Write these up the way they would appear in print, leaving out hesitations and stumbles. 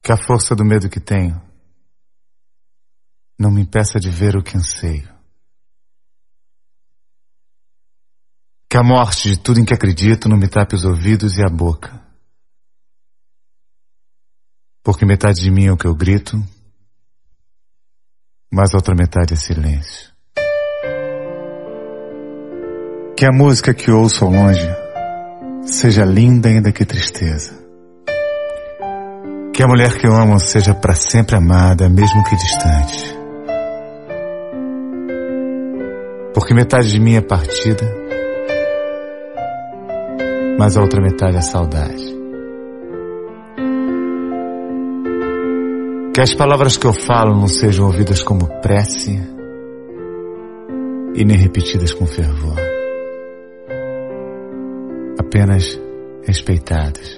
Que a força do medo que tenho não me impeça de ver o que anseio. Que a morte de tudo em que acredito não me tape os ouvidos e a boca. Porque metade de mim é o que eu grito, mas a outra metade é silêncio. Que a música que ouço ao longe seja linda ainda que tristeza. Que a mulher que eu amo seja para sempre amada, mesmo que distante. Porque metade de mim é partida, mas a outra metade é saudade. Que as palavras que eu falo não sejam ouvidas como prece e nem repetidas com fervor. Apenas respeitadas.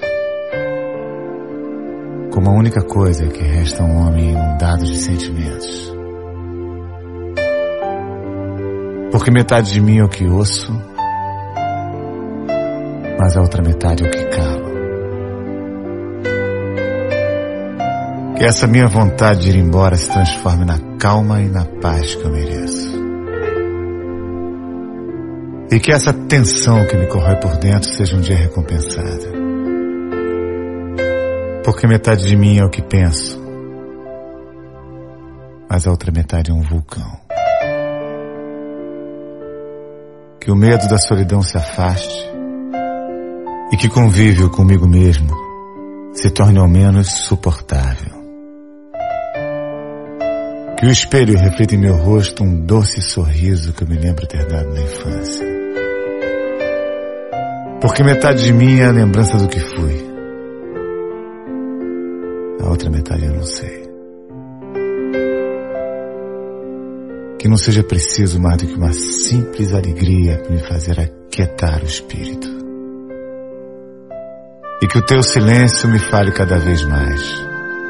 Como a única coisa que resta a um homem inundado de sentimentos. Porque metade de mim é o que ouço, mas a outra metade é o que calo. Que essa minha vontade de ir embora se transforme na calma e na paz que eu mereço. E que essa tensão que me corrói por dentro seja um dia recompensada. Porque metade de mim é o que penso, mas a outra metade é um vulcão. Que o medo da solidão se afaste e que convívio comigo mesmo se torne ao menos suportável. Que o espelho reflita em meu rosto um doce sorriso que eu me lembro ter dado na infância. Porque metade de mim é a lembrança do que fui. A outra metade eu não sei. Que não seja preciso mais do que uma simples alegria para me fazer aquietar o espírito. E que o teu silêncio me fale cada vez mais.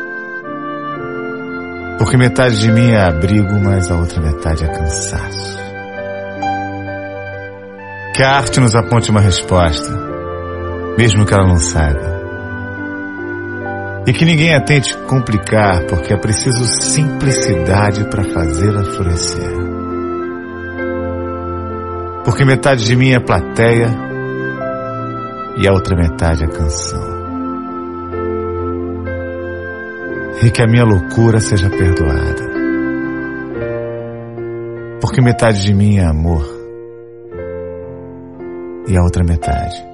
Porque metade de mim é abrigo, mas a outra metade é cansaço. Que a arte nos aponte uma resposta, mesmo que ela não saiba. E que ninguém a tente complicar, porque é preciso simplicidade para fazê-la florescer. Porque metade de mim é plateia e a outra metade é canção. E que a minha loucura seja perdoada. Porque metade de mim é amor e a outra metade